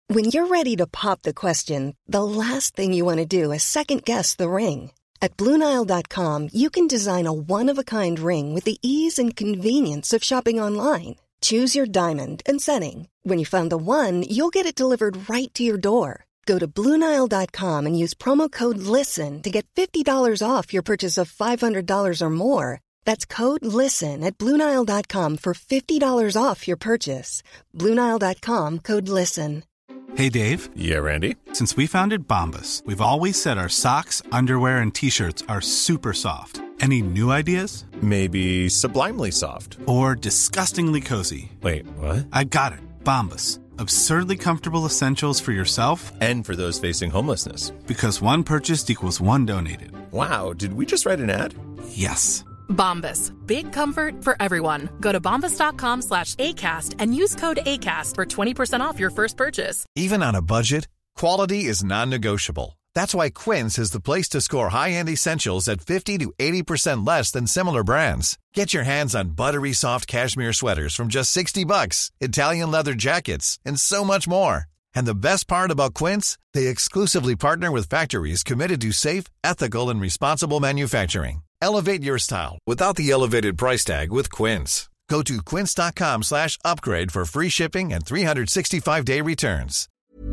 When you're ready to pop the question, the last thing you want to do is second-guess the ring. At BlueNile.com, you can design a one-of-a-kind ring with the ease and convenience of shopping online. Choose your diamond and setting. When you find the one, you'll get it delivered right to your door. Go to BlueNile.com and use promo code LISTEN to get $50 off your purchase of $500 or more. That's code LISTEN at BlueNile.com for $50 off your purchase. BlueNile.com, code LISTEN. Hey, Dave. Yeah, Randy. Since we founded Bombas, we've always said our socks, underwear, and T-shirts are super soft. Any new ideas? Maybe sublimely soft. Or disgustingly cozy. Wait, what? I got it. Bombas. Absurdly comfortable essentials for yourself and for those facing homelessness. Because one purchased equals one donated. Wow, did we just write an ad? Yes. Bombas. Big comfort for everyone. Go to bombas.com/ACAST and use code ACAST for 20% off your first purchase. Even on a budget, quality is non-negotiable. That's why Quince is the place to score high-end essentials at 50 to 80% less than similar brands. Get your hands on buttery soft cashmere sweaters from just $60, Italian leather jackets, and so much more. And the best part about Quince, they exclusively partner with factories committed to safe, ethical, and responsible manufacturing. Elevate your style without the elevated price tag with Quince. Go to quince.com/upgrade for free shipping and 365-day returns.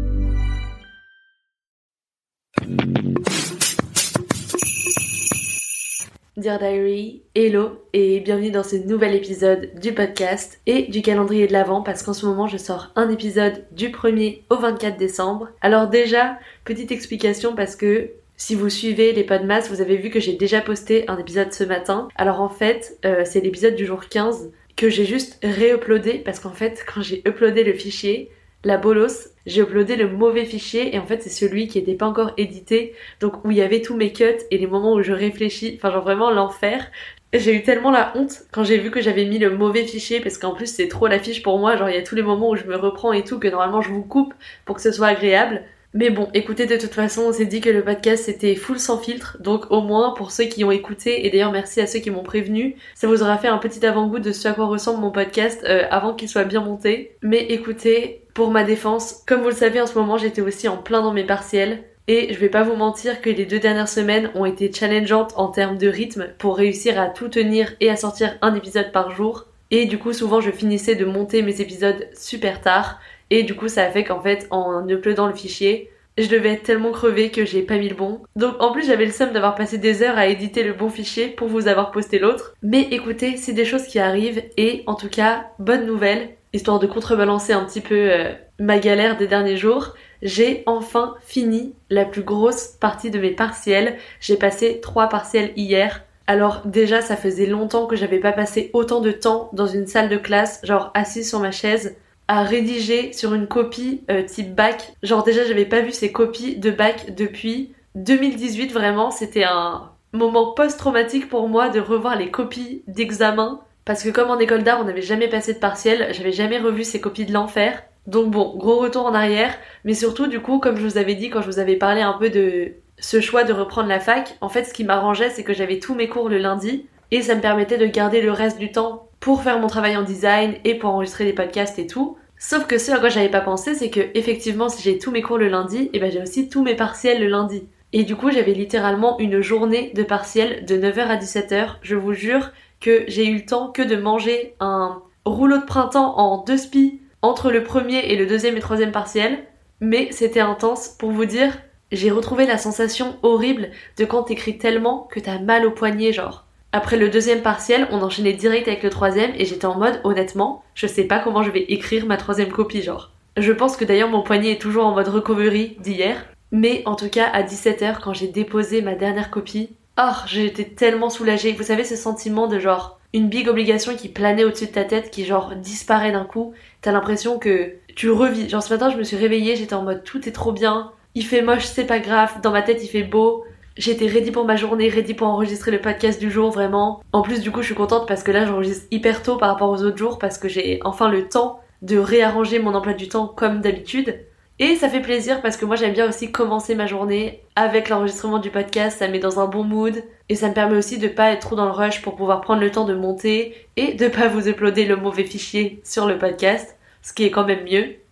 Dear Diary, hello et bienvenue dans ce nouvel épisode du podcast et du calendrier de l'Avent parce qu'en ce moment je sors un épisode du 1er au 24 décembre. Alors déjà, petite explication parce que si vous suivez les Podmas, vous avez vu que j'ai déjà posté un épisode ce matin. Alors en fait, c'est l'épisode du jour 15 que j'ai juste réuploadé parce qu'en fait, quand j'ai uploadé le fichier, la bolos, j'ai uploadé le mauvais fichier et en fait c'est celui qui était pas encore édité, donc où il y avait tous mes cuts et les moments où je réfléchis, enfin genre vraiment l'enfer. J'ai eu tellement la honte quand j'ai vu que j'avais mis le mauvais fichier parce qu'en plus c'est trop l'affiche pour moi, genre il y a tous les moments où je me reprends et tout que normalement je vous coupe pour que ce soit agréable. Mais bon, écoutez, de toute façon, on s'est dit que le podcast c'était full sans filtre, donc au moins pour ceux qui ont écouté, et d'ailleurs merci à ceux qui m'ont prévenu, ça vous aura fait un petit avant-goût de ce à quoi ressemble mon podcast avant qu'il soit bien monté. Mais écoutez, pour ma défense, comme vous le savez en ce moment j'étais aussi en plein dans mes partiels, et je vais pas vous mentir que les 2 dernières semaines ont été challengeantes en termes de rythme pour réussir à tout tenir et à sortir un épisode par jour. Et du coup souvent je finissais de monter mes épisodes super tard, et du coup ça a fait qu'en fait en uploadant le fichier, je devais être tellement crevée que j'ai pas mis le bon. Donc en plus j'avais le seum d'avoir passé des heures à éditer le bon fichier pour vous avoir posté l'autre. Mais écoutez, c'est des choses qui arrivent et en tout cas, bonne nouvelle, histoire de contrebalancer un petit peu ma galère des derniers jours, j'ai enfin fini la plus grosse partie de mes partiels. J'ai passé 3 partiels hier. Alors déjà ça faisait longtemps que j'avais pas passé autant de temps dans une salle de classe, genre assise sur ma chaise, à rédiger sur une copie type bac. Genre déjà j'avais pas vu ces copies de bac depuis 2018, vraiment c'était un moment post-traumatique pour moi de revoir les copies d'examen parce que comme en école d'art on n'avait jamais passé de partiel, j'avais jamais revu ces copies de l'enfer. Donc bon, gros retour en arrière, mais surtout du coup comme je vous avais dit quand je vous avais parlé un peu de ce choix de reprendre la fac, en fait ce qui m'arrangeait c'est que j'avais tous mes cours le lundi et ça me permettait de garder le reste du temps pour faire mon travail en design et pour enregistrer des podcasts et tout. Sauf que ce à quoi j'avais pas pensé, c'est que effectivement si j'ai tous mes cours le lundi, et ben j'ai aussi tous mes partiels le lundi. Et du coup j'avais littéralement une journée de partiels de 9h à 17h. Je vous jure que j'ai eu le temps que de manger un rouleau de printemps en 2 spies entre le premier et le deuxième et troisième partiel. Mais c'était intense, pour vous dire, j'ai retrouvé la sensation horrible de quand t'écris tellement que t'as mal au poignet genre. Après le deuxième partiel, on enchaînait direct avec le troisième et j'étais en mode, honnêtement, je sais pas comment je vais écrire ma 3e copie, genre. Je pense que d'ailleurs mon poignet est toujours en mode recovery d'hier, mais en tout cas à 17h quand j'ai déposé ma dernière copie, j'étais tellement soulagée. Vous savez ce sentiment de genre, une big obligation qui planait au-dessus de ta tête, qui genre disparaît d'un coup, t'as l'impression que tu revis. Genre ce matin je me suis réveillée, j'étais en mode tout est trop bien, il fait moche, c'est pas grave, dans ma tête il fait beau. J'étais ready pour ma journée, ready pour enregistrer le podcast du jour, vraiment. En plus, du coup, je suis contente parce que là, j'enregistre hyper tôt par rapport aux autres jours parce que j'ai enfin le temps de réarranger mon emploi du temps comme d'habitude. Et ça fait plaisir parce que moi, j'aime bien aussi commencer ma journée avec l'enregistrement du podcast, ça me met dans un bon mood. Et ça me permet aussi de pas être trop dans le rush pour pouvoir prendre le temps de monter et de pas vous uploader le mauvais fichier sur le podcast, ce qui est quand même mieux.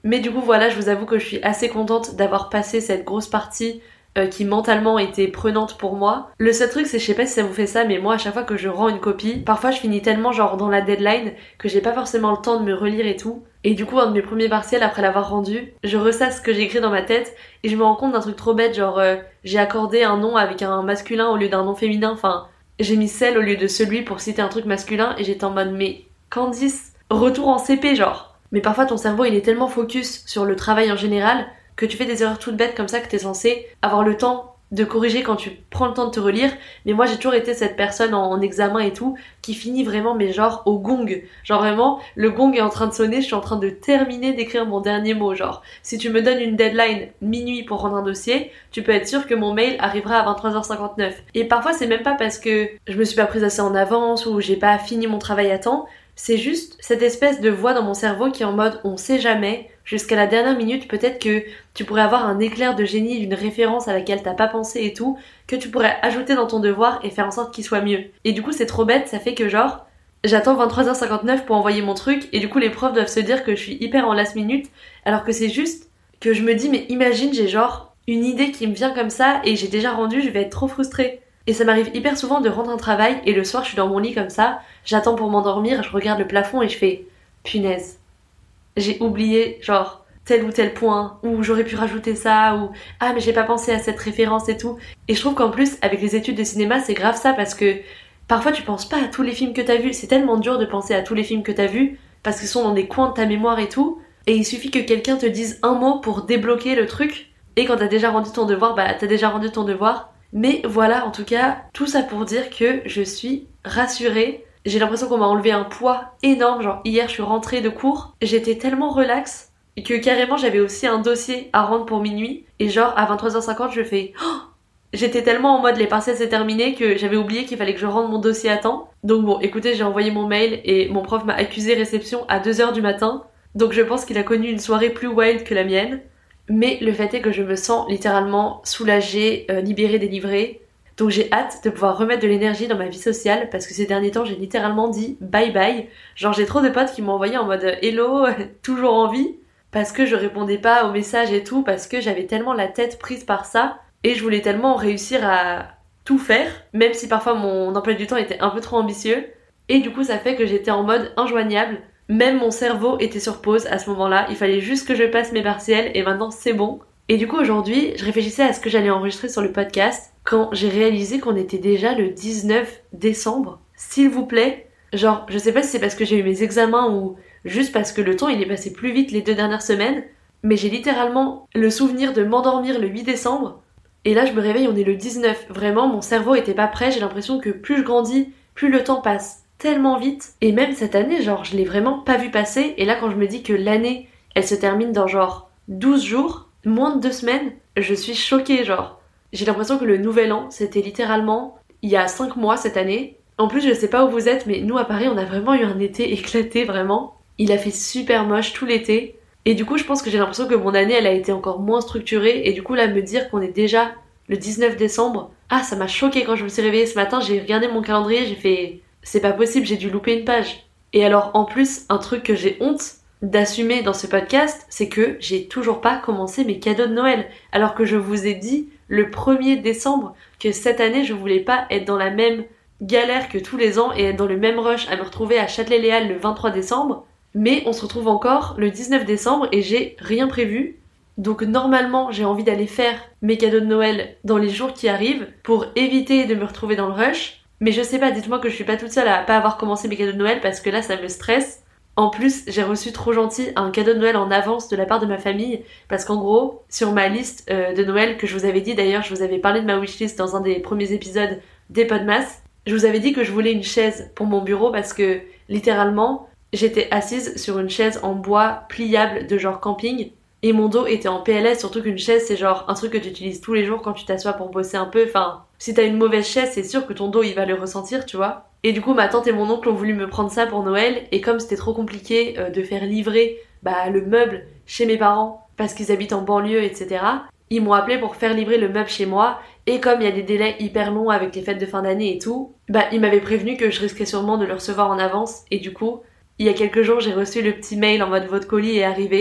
Mais du coup voilà, je vous avoue que je suis assez contente d'avoir passé cette grosse partie qui mentalement était prenante pour moi. Le seul truc c'est, je sais pas si ça vous fait ça, mais moi à chaque fois que je rends une copie, parfois je finis tellement genre dans la deadline que j'ai pas forcément le temps de me relire et tout. Et du coup un de mes premiers partiels après l'avoir rendu, je ressasse ce que j'ai écrit dans ma tête et je me rends compte d'un truc trop bête, genre j'ai accordé un nom avec un masculin au lieu d'un nom féminin, enfin j'ai mis celle au lieu de celui pour citer un truc masculin et j'étais en mode mais Candice, retour en CP genre. Mais parfois ton cerveau il est tellement focus sur le travail en général que tu fais des erreurs toutes bêtes comme ça que t'es censé avoir le temps de corriger quand tu prends le temps de te relire. Mais moi j'ai toujours été cette personne en examen et tout qui finit vraiment mais genre au gong. Genre vraiment le gong est en train de sonner, je suis en train de terminer d'écrire mon dernier mot. Genre si tu me donnes une deadline minuit pour rendre un dossier, tu peux être sûr que mon mail arrivera à 23h59. Et parfois c'est même pas parce que je me suis pas prise assez en avance ou j'ai pas fini mon travail à temps. C'est juste cette espèce de voix dans mon cerveau qui est en mode on sait jamais, jusqu'à la dernière minute peut-être que tu pourrais avoir un éclair de génie d'une référence à laquelle t'as pas pensé et tout, que tu pourrais ajouter dans ton devoir et faire en sorte qu'il soit mieux. Et du coup c'est trop bête, ça fait que genre j'attends 23h59 pour envoyer mon truc et du coup les profs doivent se dire que je suis hyper en last minute alors que c'est juste que je me dis mais imagine j'ai genre une idée qui me vient comme ça et j'ai déjà rendu, je vais être trop frustrée. Et ça m'arrive hyper souvent de rendre un travail et le soir je suis dans mon lit comme ça, j'attends pour m'endormir, je regarde le plafond et je fais punaise. J'ai oublié genre tel ou tel point, ou j'aurais pu rajouter ça, ou ah mais j'ai pas pensé à cette référence et tout. Et je trouve qu'en plus avec les études de cinéma c'est grave ça parce que parfois tu penses pas à tous les films que t'as vus, c'est tellement dur de penser à tous les films que t'as vus parce qu'ils sont dans des coins de ta mémoire et tout, et il suffit que quelqu'un te dise un mot pour débloquer le truc, et quand t'as déjà rendu ton devoir, bah t'as déjà rendu ton devoir. Mais voilà, en tout cas, tout ça pour dire que je suis rassurée. J'ai l'impression qu'on m'a enlevé un poids énorme. Genre hier, je suis rentrée de cours, j'étais tellement relax que carrément j'avais aussi un dossier à rendre pour minuit. Et genre à 23h50, je fais j'étais tellement en mode les partiels c'est terminé que j'avais oublié qu'il fallait que je rende mon dossier à temps. Donc bon, écoutez, j'ai envoyé mon mail et mon prof m'a accusé réception à 2h du matin. Donc je pense qu'il a connu une soirée plus wild que la mienne. Mais le fait est que je me sens littéralement soulagée, libérée, délivrée. Donc j'ai hâte de pouvoir remettre de l'énergie dans ma vie sociale parce que ces derniers temps j'ai littéralement dit bye bye. Genre j'ai trop de potes qui m'ont envoyé en mode hello, toujours en vie, parce que je répondais pas aux messages et tout, parce que j'avais tellement la tête prise par ça et je voulais tellement réussir à tout faire, même si parfois mon emploi du temps était un peu trop ambitieux. Et du coup ça fait que j'étais en mode injoignable. Même mon cerveau était sur pause à ce moment-là, il fallait juste que je passe mes partiels et maintenant c'est bon. Et du coup aujourd'hui, je réfléchissais à ce que j'allais enregistrer sur le podcast quand j'ai réalisé qu'on était déjà le 19 décembre. S'il vous plaît, genre je sais pas si c'est parce que j'ai eu mes examens ou juste parce que le temps il est passé plus vite les 2 dernières semaines, mais j'ai littéralement le souvenir de m'endormir le 8 décembre et là je me réveille, on est le 19. Vraiment mon cerveau était pas prêt, j'ai l'impression que plus je grandis, plus le temps passe tellement vite. Et même cette année, genre je l'ai vraiment pas vu passer, et là quand je me dis que l'année elle se termine dans genre 12 jours, moins de 2 semaines, je suis choquée. Genre j'ai l'impression que le nouvel an c'était littéralement il y a 5 mois cette année. En plus je sais pas où vous êtes, mais nous à Paris on a vraiment eu un été éclaté, vraiment il a fait super moche tout l'été, et du coup je pense que j'ai l'impression que mon année elle a été encore moins structurée, et du coup là me dire qu'on est déjà le 19 décembre, ah ça m'a choquée. Quand je me suis réveillée ce matin, j'ai regardé mon calendrier, j'ai fait c'est pas possible, j'ai dû louper une page. Et alors en plus, un truc que j'ai honte d'assumer dans ce podcast, c'est que j'ai toujours pas commencé mes cadeaux de Noël. Alors que je vous ai dit le 1er décembre que cette année je voulais pas être dans la même galère que tous les ans et être dans le même rush à me retrouver à Châtelet-Léal le 23 décembre. Mais on se retrouve encore le 19 décembre et j'ai rien prévu. Donc normalement j'ai envie d'aller faire mes cadeaux de Noël dans les jours qui arrivent pour éviter de me retrouver dans le rush. Mais je sais pas, dites-moi que je suis pas toute seule à pas avoir commencé mes cadeaux de Noël parce que là ça me stresse. En plus, j'ai reçu trop gentil un cadeau de Noël en avance de la part de ma famille parce qu'en gros, sur ma liste de Noël que je vous avais dit, d'ailleurs je vous avais parlé de ma wishlist dans un des premiers épisodes des Podmas, je vous avais dit que je voulais une chaise pour mon bureau parce que littéralement, j'étais assise sur une chaise en bois pliable de genre camping et mon dos était en PLS, surtout qu'une chaise c'est genre un truc que tu utilises tous les jours quand tu t'assois pour bosser un peu, enfin si t'as une mauvaise chaise c'est sûr que ton dos il va le ressentir, tu vois. Et du coup ma tante et mon oncle ont voulu me prendre ça pour Noël, et comme c'était trop compliqué de faire livrer le meuble chez mes parents parce qu'ils habitent en banlieue, etc., ils m'ont appelé pour faire livrer le meuble chez moi, et comme il y a des délais hyper longs avec les fêtes de fin d'année et tout, ils m'avaient prévenu que je risquais sûrement de le recevoir en avance, et du coup il y a quelques jours j'ai reçu le petit mail en mode votre colis est arrivé.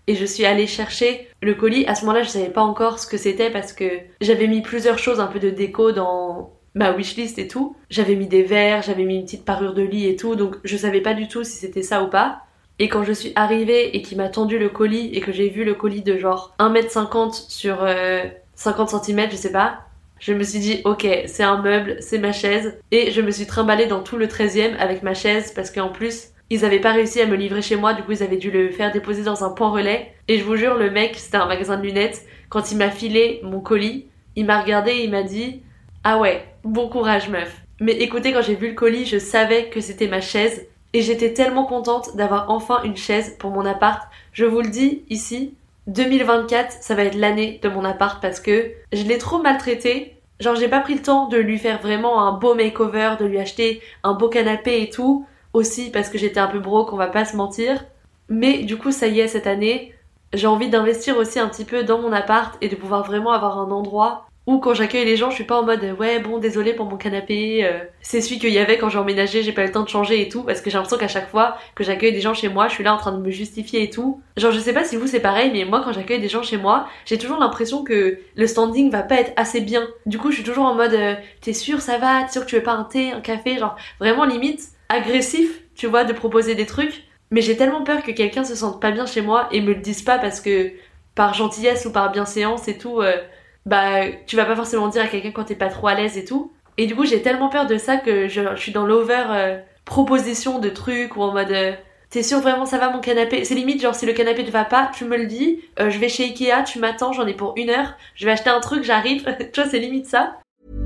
et je suis allée chercher le colis. À ce moment-là, je savais pas encore ce que c'était parce que j'avais mis plusieurs choses, un peu de déco dans ma wishlist et tout. J'avais mis des verres, j'avais mis une petite parure de lit et tout, donc je savais pas du tout si c'était ça ou pas. Et quand je suis arrivée et qu'il m'a tendu le colis et que j'ai vu le colis de genre 1m50 sur 50 cm, je sais pas, je me suis dit ok, c'est un meuble, c'est ma chaise, et je me suis trimballée dans tout le 13e avec ma chaise parce qu'en plus ils avaient pas réussi à me livrer chez moi, du coup ils avaient dû le faire déposer dans un point relais. Et je vous jure, le mec, c'était un magasin de lunettes, quand il m'a filé mon colis, il m'a regardé et il m'a dit ah ouais, bon courage meuf. Mais écoutez, quand j'ai vu le colis, je savais que c'était ma chaise. Et j'étais tellement contente d'avoir enfin une chaise pour mon appart. Je vous le dis ici, 2024, ça va être l'année de mon appart parce que je l'ai trop maltraité. Genre j'ai pas pris le temps de lui faire vraiment un beau makeover, de lui acheter un beau canapé et tout. Aussi parce que j'étais un peu broke, on va pas se mentir. Mais du coup ça y est, cette année, j'ai envie d'investir aussi un petit peu dans mon appart et de pouvoir vraiment avoir un endroit où quand j'accueille les gens, je suis pas en mode ouais bon désolé pour mon canapé, c'est celui qu'il y avait quand j'ai emménagé, j'ai pas eu le temps de changer et tout, parce que j'ai l'impression qu'à chaque fois que j'accueille des gens chez moi, je suis là en train de me justifier et tout. Genre je sais pas si vous c'est pareil, mais moi quand j'accueille des gens chez moi, j'ai toujours l'impression que le standing va pas être assez bien. Du coup je suis toujours en mode t'es sûr ça va, t'es sûr que tu veux pas un thé, un café, genre vraiment limite agressif, tu vois, de proposer des trucs. Mais j'ai tellement peur que quelqu'un se sente pas bien chez moi et me le dise pas parce que par gentillesse ou par bienséance et tout, bah tu vas pas forcément dire à quelqu'un quand t'es pas trop à l'aise et tout. Et du coup j'ai tellement peur de ça que je suis dans l'over proposition de trucs ou en mode t'es sûr vraiment ça va mon canapé? C'est limite genre si le canapé ne va pas, tu me le dis, je vais chez Ikea, tu m'attends, j'en ai pour 1 heure, je vais acheter un truc, j'arrive. Tu vois, c'est limite ça.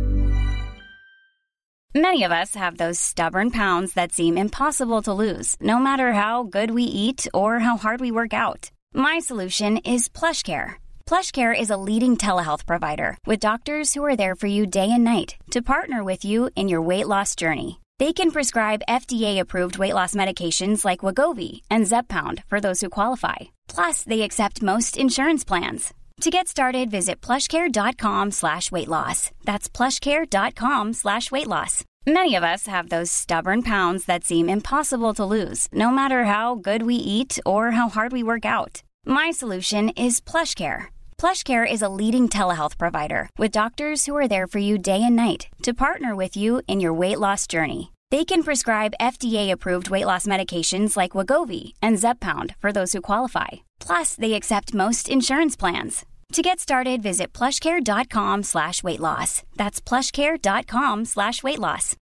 Many of us have those stubborn pounds that seem impossible to lose, no matter how good we eat or how hard we work out. My solution is PlushCare. PlushCare is a leading telehealth provider with doctors who are there for you day and night to partner with you in your weight loss journey. They can prescribe FDA-approved weight loss medications like Wegovy and Zepbound for those who qualify. Plus, they accept most insurance plans. To get started, visit plushcare.com/weightloss. That's plushcare.com/weightloss. Many of us have those stubborn pounds that seem impossible to lose, no matter how good we eat or how hard we work out. My solution is PlushCare. PlushCare is a leading telehealth provider with doctors who are there for you day and night to partner with you in your weight loss journey. They can prescribe FDA-approved weight loss medications like Wegovy and Zepbound for those who qualify. Plus, they accept most insurance plans. To get started, visit plushcare.com/weightloss. That's plushcare.com/weightloss.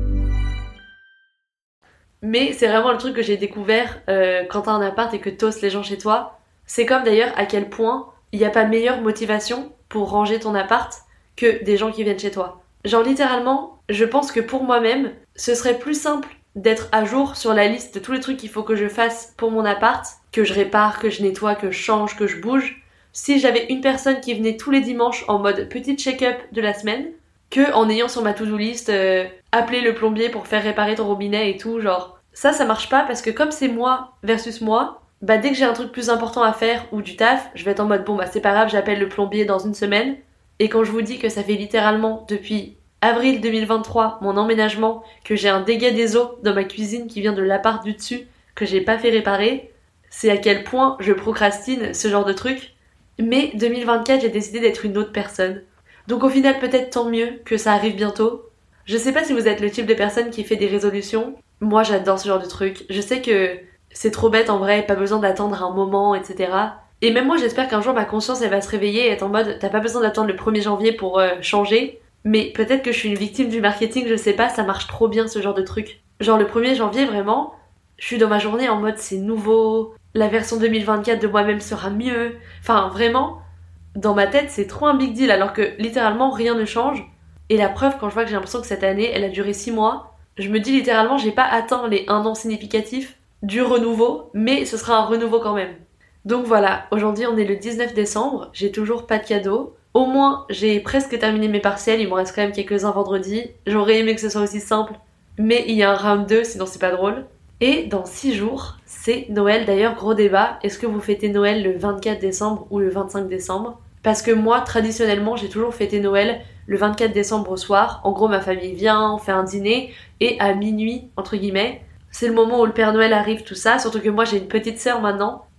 Mais c'est vraiment le truc que j'ai découvert quand t'as un appart et que t'hostes les gens chez toi. C'est comme d'ailleurs à quel point il n'y a pas meilleure motivation pour ranger ton appart que des gens qui viennent chez toi. Genre littéralement, je pense que pour moi-même, ce serait plus simple d'être à jour sur la liste de tous les trucs qu'il faut que je fasse pour mon appart, que je répare, que je nettoie, que je change, que je bouge, si j'avais une personne qui venait tous les dimanches en mode petite check-up de la semaine, que en ayant sur ma to-do list appeler le plombier pour faire réparer ton robinet et tout, genre ça marche pas parce que comme c'est moi versus moi, bah dès que j'ai un truc plus important à faire ou du taf, je vais être en mode bon bah c'est pas grave, j'appelle le plombier dans 1 semaine. Et quand je vous dis que ça fait littéralement depuis avril 2023, mon emménagement, que j'ai un dégât des eaux dans ma cuisine qui vient de l'appart du dessus, que j'ai pas fait réparer, c'est à quel point je procrastine ce genre de truc. Mais 2024, j'ai décidé d'être une autre personne. Donc au final, peut-être tant mieux que ça arrive bientôt. Je sais pas si vous êtes le type de personne qui fait des résolutions. Moi, j'adore ce genre de truc. Je sais que c'est trop bête en vrai, pas besoin d'attendre un moment, etc. Et même moi, j'espère qu'un jour, ma conscience, elle va se réveiller et être en mode, t'as pas besoin d'attendre le 1er janvier pour changer. Mais peut-être que je suis une victime du marketing, je sais pas, ça marche trop bien ce genre de truc. Genre le 1er janvier, vraiment, je suis dans ma journée en mode c'est nouveau, la version 2024 de moi-même sera mieux. Enfin vraiment, dans ma tête c'est trop un big deal alors que littéralement rien ne change. Et la preuve quand je vois que j'ai l'impression que cette année elle a duré 6 mois, je me dis littéralement j'ai pas atteint les 1 an significatifs du renouveau, mais ce sera un renouveau quand même. Donc voilà, aujourd'hui on est le 19 décembre, j'ai toujours pas de cadeau. Au moins, j'ai presque terminé mes partiels, il m'en reste quand même quelques-uns vendredi. J'aurais aimé que ce soit aussi simple, mais il y a un round 2, sinon c'est pas drôle. Et dans 6 jours, c'est Noël. D'ailleurs, gros débat, est-ce que vous fêtez Noël le 24 décembre ou le 25 décembre? Parce que moi, traditionnellement, j'ai toujours fêté Noël le 24 décembre au soir. En gros, ma famille vient, on fait un dîner, et à minuit, entre guillemets, c'est le moment où le Père Noël arrive, tout ça. Surtout que moi, j'ai une petite sœur maintenant,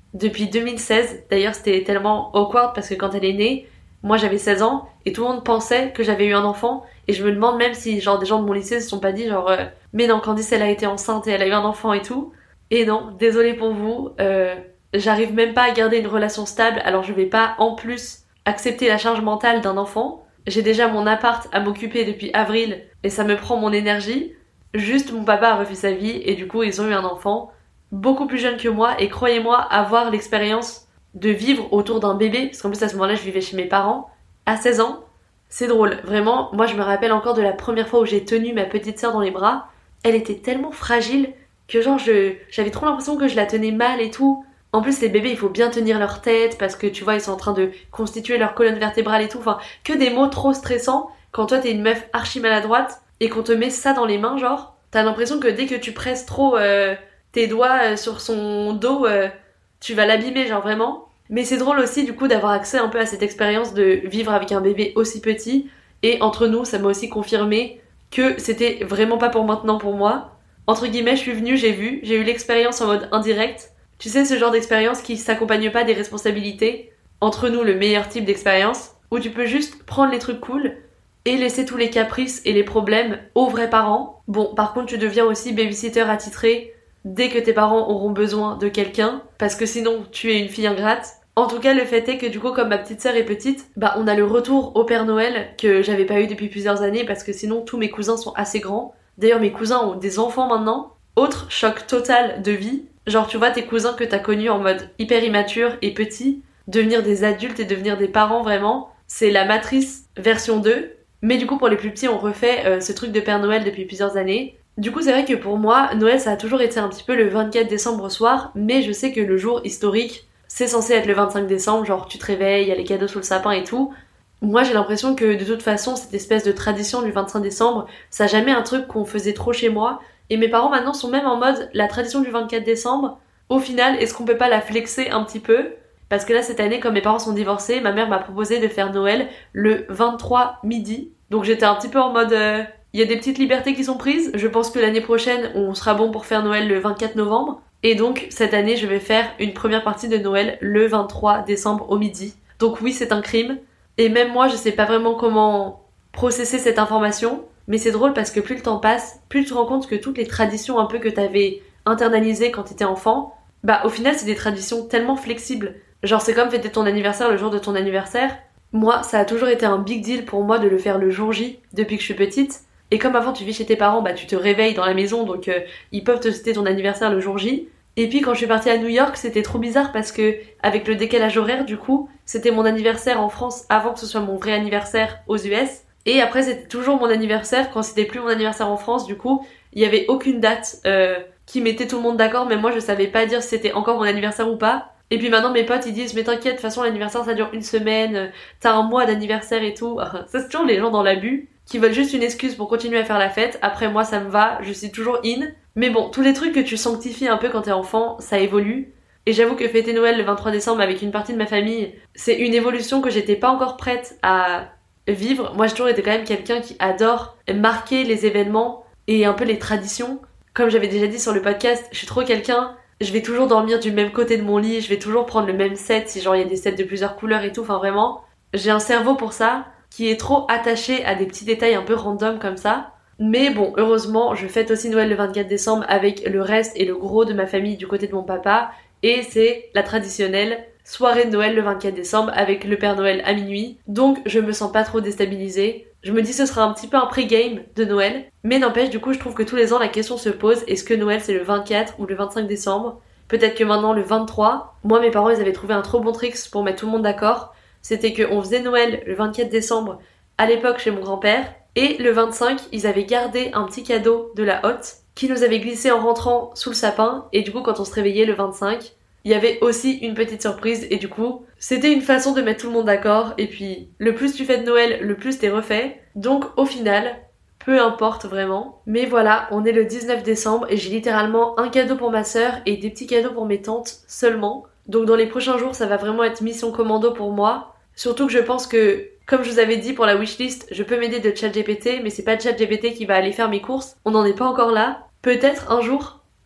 depuis 2016. D'ailleurs, c'était tellement awkward parce que quand elle est née, moi j'avais 16 ans et tout le monde pensait que j'avais eu un enfant. Et je me demande même si genre des gens de mon lycée se sont pas dit genre mais non, Candice elle a été enceinte et elle a eu un enfant et tout. Et non, désolée pour vous, j'arrive même pas à garder une relation stable, alors je vais pas en plus accepter la charge mentale d'un enfant. J'ai déjà mon appart à m'occuper depuis avril et ça me prend mon énergie. Juste mon papa a refait sa vie et du coup ils ont eu un enfant beaucoup plus jeune que moi et croyez-moi avoir l'expérience de vivre autour d'un bébé, parce qu'en plus à ce moment-là je vivais chez mes parents, à 16 ans. C'est drôle, vraiment, moi je me rappelle encore de la première fois où j'ai tenu ma petite sœur dans les bras. Elle était tellement fragile que genre j'avais trop l'impression que je la tenais mal et tout. En plus les bébés il faut bien tenir leur tête parce que tu vois ils sont en train de constituer leur colonne vertébrale et tout, enfin que des mots trop stressants quand toi t'es une meuf archi maladroite et qu'on te met ça dans les mains genre. T'as l'impression que dès que tu presses trop tes doigts sur son dos, tu vas l'abîmer genre vraiment. Mais c'est drôle aussi du coup d'avoir accès un peu à cette expérience de vivre avec un bébé aussi petit et entre nous ça m'a aussi confirmé que c'était vraiment pas pour maintenant pour moi. Entre guillemets je suis venue, j'ai eu l'expérience en mode indirect. Tu sais ce genre d'expérience qui s'accompagne pas des responsabilités. Entre nous le meilleur type d'expérience où tu peux juste prendre les trucs cool et laisser tous les caprices et les problèmes aux vrais parents. Bon par contre tu deviens aussi babysitter attitré dès que tes parents auront besoin de quelqu'un parce que sinon tu es une fille ingrate. En tout cas, le fait est que du coup, comme ma petite sœur est petite, on a le retour au Père Noël que j'avais pas eu depuis plusieurs années parce que sinon tous mes cousins sont assez grands. D'ailleurs, mes cousins ont des enfants maintenant. Autre choc total de vie. Genre, tu vois, tes cousins que t'as connus en mode hyper immature et petits, devenir des adultes et devenir des parents vraiment, c'est la Matrice version 2. Mais du coup, pour les plus petits, on refait ce truc de Père Noël depuis plusieurs années. Du coup, c'est vrai que pour moi, Noël, ça a toujours été un petit peu le 24 décembre au soir, mais je sais que le jour historique, c'est censé être le 25 décembre, genre tu te réveilles, il y a les cadeaux sous le sapin et tout. Moi j'ai l'impression que de toute façon cette espèce de tradition du 25 décembre, ça n'a jamais un truc qu'on faisait trop chez moi. Et mes parents maintenant sont même en mode la tradition du 24 décembre, au final est-ce qu'on peut pas la flexer un petit peu? Parce que là cette année comme mes parents sont divorcés, ma mère m'a proposé de faire Noël le 23 midi. Donc j'étais un petit peu en mode il y a des petites libertés qui sont prises, je pense que l'année prochaine on sera bon pour faire Noël le 24 novembre. Et donc, cette année, je vais faire une première partie de Noël le 23 décembre au midi. Donc oui, c'est un crime. Et même moi, je sais pas vraiment comment processer cette information. Mais c'est drôle parce que plus le temps passe, plus tu te rends compte que toutes les traditions un peu que t'avais internalisées quand t'étais enfant, au final, c'est des traditions tellement flexibles. Genre, c'est comme fêter ton anniversaire le jour de ton anniversaire. Moi, ça a toujours été un big deal pour moi de le faire le jour J, depuis que je suis petite. Et comme avant tu vis chez tes parents, tu te réveilles dans la maison, donc ils peuvent te souhaiter ton anniversaire le jour J. Et puis quand je suis partie à New York, c'était trop bizarre parce que avec le décalage horaire, du coup, c'était mon anniversaire en France avant que ce soit mon vrai anniversaire aux US. Et après c'était toujours mon anniversaire quand c'était plus mon anniversaire en France, du coup, il y avait aucune date qui mettait tout le monde d'accord, mais moi je savais pas dire si c'était encore mon anniversaire ou pas. Et puis maintenant mes potes ils disent mais t'inquiète, de toute façon l'anniversaire ça dure une semaine, t'as un mois d'anniversaire et tout. Ça c'est toujours les gens dans l'abus qui veulent juste une excuse pour continuer à faire la fête. Après moi ça me va, je suis toujours in. Mais bon, tous les trucs que tu sanctifies un peu quand t'es enfant, ça évolue. Et j'avoue que fêter Noël le 23 décembre avec une partie de ma famille, c'est une évolution que j'étais pas encore prête à vivre. Moi j'ai toujours été quand même quelqu'un qui adore marquer les événements et un peu les traditions. Comme j'avais déjà dit sur le podcast, je suis trop quelqu'un, je vais toujours dormir du même côté de mon lit, je vais toujours prendre le même set si genre il y a des sets de plusieurs couleurs et tout, enfin vraiment, j'ai un cerveau pour ça qui est trop attaché à des petits détails un peu random comme ça. Mais bon, heureusement, je fête aussi Noël le 24 décembre avec le reste et le gros de ma famille du côté de mon papa, et c'est la traditionnelle soirée de Noël le 24 décembre avec le Père Noël à minuit, donc je me sens pas trop déstabilisée. Je me dis ce sera un petit peu un pré-game de Noël, mais n'empêche, du coup je trouve que tous les ans la question se pose, est-ce que Noël c'est le 24 ou le 25 décembre? Peut-être que maintenant le 23. Moi mes parents ils avaient trouvé un trop bon trick pour mettre tout le monde d'accord, c'était qu'on faisait Noël le 24 décembre à l'époque chez mon grand-père, et le 25 ils avaient gardé un petit cadeau de la hotte qui nous avait glissé en rentrant sous le sapin, et du coup quand on se réveillait le 25, il y avait aussi une petite surprise, et du coup, c'était une façon de mettre tout le monde d'accord, et puis, le plus tu fais de Noël, le plus t'es refait. Donc, au final, peu importe vraiment. Mais voilà, on est le 19 décembre, et j'ai littéralement un cadeau pour ma sœur, et des petits cadeaux pour mes tantes seulement. Donc dans les prochains jours, ça va vraiment être mission commando pour moi. Surtout que je pense que, comme je vous avais dit pour la wishlist, je peux m'aider de ChatGPT, mais c'est pas ChatGPT qui va aller faire mes courses. On n'en est pas encore là. Peut-être un jour,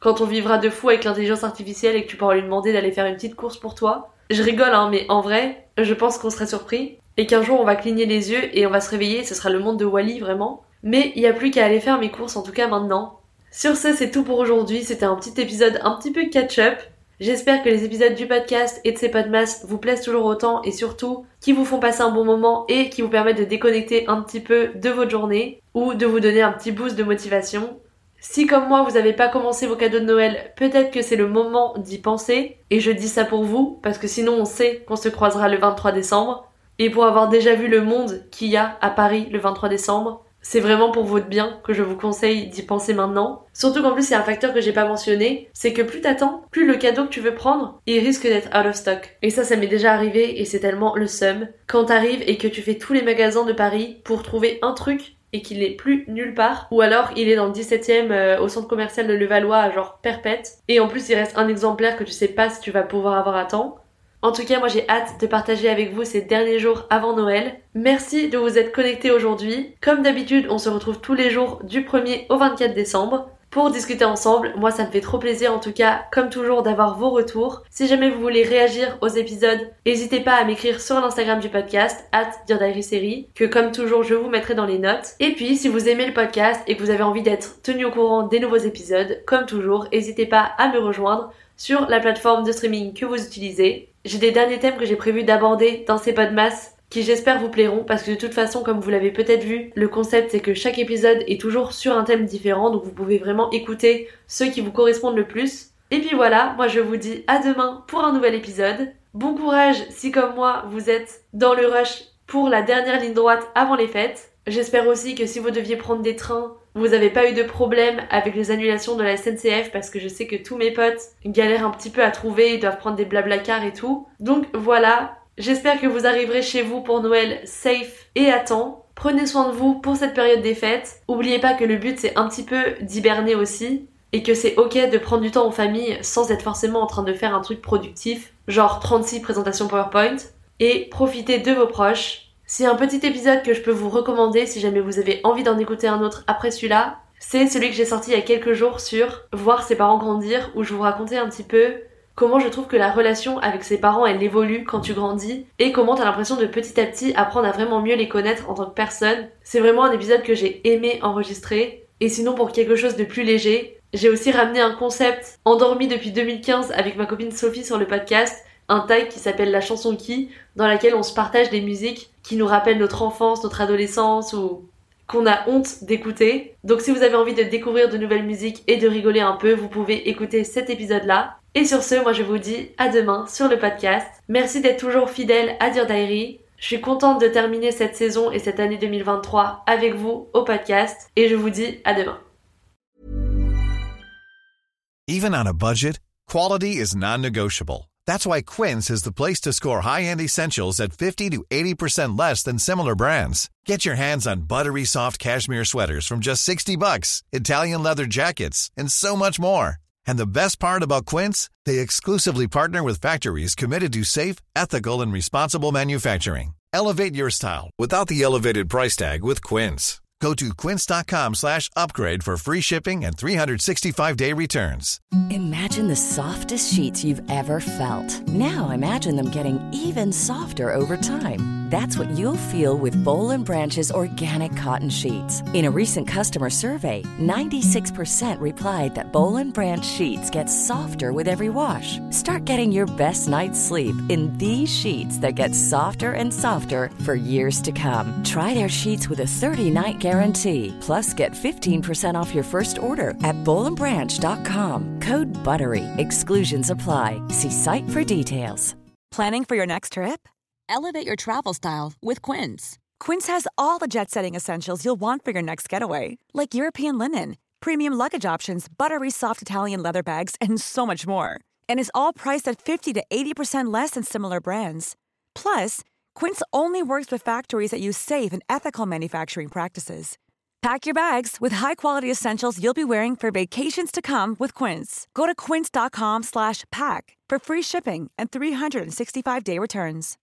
quand on vivra de fou avec l'intelligence artificielle et que tu pourras lui demander d'aller faire une petite course pour toi. Je rigole hein, mais en vrai, je pense qu'on serait surpris et qu'un jour on va cligner les yeux et on va se réveiller et ce sera le monde de Wall-E vraiment. Mais il n'y a plus qu'à aller faire mes courses en tout cas maintenant. Sur ce, c'est tout pour aujourd'hui, c'était un petit épisode un petit peu catch-up. J'espère que les épisodes du podcast et de ces podcasts vous plaisent toujours autant et surtout qui vous font passer un bon moment et qui vous permettent de déconnecter un petit peu de votre journée ou de vous donner un petit boost de motivation. Si comme moi vous n'avez pas commencé vos cadeaux de Noël, peut-être que c'est le moment d'y penser et je dis ça pour vous parce que sinon on sait qu'on se croisera le 23 décembre et pour avoir déjà vu le monde qu'il y a à Paris le 23 décembre, c'est vraiment pour votre bien que je vous conseille d'y penser maintenant. Surtout qu'en plus, il y a un facteur que j'ai pas mentionné, c'est que plus t'attends, plus le cadeau que tu veux prendre, il risque d'être out of stock. Et ça m'est déjà arrivé et c'est tellement le seum. Quand t'arrives et que tu fais tous les magasins de Paris pour trouver un truc et qu'il est plus nulle part, ou alors il est dans le 17e au centre commercial de Levallois à genre perpète, et en plus il reste un exemplaire que tu sais pas si tu vas pouvoir avoir à temps. En tout cas, moi j'ai hâte de partager avec vous ces derniers jours avant Noël. Merci de vous être connectés aujourd'hui. Comme d'habitude, on se retrouve tous les jours du 1er au 24 décembre pour discuter ensemble. Moi ça me fait trop plaisir en tout cas, comme toujours, d'avoir vos retours. Si jamais vous voulez réagir aux épisodes, n'hésitez pas à m'écrire sur l'Instagram du podcast, @DearDiarySeries, que comme toujours je vous mettrai dans les notes. Et puis si vous aimez le podcast et que vous avez envie d'être tenu au courant des nouveaux épisodes, comme toujours, n'hésitez pas à me rejoindre sur la plateforme de streaming que vous utilisez. J'ai des derniers thèmes que j'ai prévu d'aborder dans ces podcasts qui j'espère vous plairont parce que de toute façon, comme vous l'avez peut-être vu, le concept c'est que chaque épisode est toujours sur un thème différent, donc vous pouvez vraiment écouter ceux qui vous correspondent le plus. Et puis voilà, moi je vous dis à demain pour un nouvel épisode. Bon courage si comme moi vous êtes dans le rush pour la dernière ligne droite avant les fêtes. J'espère aussi que si vous deviez prendre des trains, vous n'avez pas eu de problème avec les annulations de la SNCF parce que je sais que tous mes potes galèrent un petit peu à trouver, ils doivent prendre des blablacars et tout. Donc voilà, j'espère que vous arriverez chez vous pour Noël safe et à temps. Prenez soin de vous pour cette période des fêtes. Oubliez pas que le but c'est un petit peu d'hiberner aussi et que c'est ok de prendre du temps en famille sans être forcément en train de faire un truc productif, genre 36 présentations PowerPoint, et profitez de vos proches. C'est un petit épisode que je peux vous recommander si jamais vous avez envie d'en écouter un autre après celui-là. C'est celui que j'ai sorti il y a quelques jours sur voir ses parents grandir, où je vous racontais un petit peu comment je trouve que la relation avec ses parents elle évolue quand tu grandis et comment t'as l'impression de petit à petit apprendre à vraiment mieux les connaître en tant que personne. C'est vraiment un épisode que j'ai aimé enregistrer. Et sinon pour quelque chose de plus léger, j'ai aussi ramené un concept endormi depuis 2015 avec ma copine Sophie sur le podcast, un tag qui s'appelle La chanson qui, dans laquelle on se partage des musiques qui nous rappellent notre enfance, notre adolescence ou qu'on a honte d'écouter. Donc si vous avez envie de découvrir de nouvelles musiques et de rigoler un peu, vous pouvez écouter cet épisode-là. Et sur ce, moi je vous dis à demain sur le podcast. Merci d'être toujours fidèle à Dear Diary. Je suis contente de terminer cette saison et cette année 2023 avec vous au podcast et je vous dis à demain. Even on a budget, quality is non-negotiable. That's why Quince is the place to score high-end essentials at 50 to 80% less than similar brands. Get your hands on buttery soft cashmere sweaters from just $60, Italian leather jackets, and so much more. And the best part about Quince, they exclusively partner with factories committed to safe, ethical, and responsible manufacturing. Elevate your style without the elevated price tag with Quince. Go to quince.com/upgrade for free shipping and 365-day returns. Imagine the softest sheets you've ever felt. Now imagine them getting even softer over time. That's what you'll feel with Boll & Branch's organic cotton sheets. In a recent customer survey, 96% replied that Boll & Branch sheets get softer with every wash. Start getting your best night's sleep in these sheets that get softer and softer for years to come. Try their sheets with a 30-night guarantee. Plus, get 15% off your first order at bollandbranch.com. Code BUTTERY. Exclusions apply. See site for details. Planning for your next trip? Elevate your travel style with Quince. Quince has all the jet-setting essentials you'll want for your next getaway, like European linen, premium luggage options, buttery soft Italian leather bags, and so much more. And is all priced at 50 to 80% less than similar brands. Plus, Quince only works with factories that use safe and ethical manufacturing practices. Pack your bags with high-quality essentials you'll be wearing for vacations to come with Quince. Go to quince.com/pack for free shipping and 365-day returns.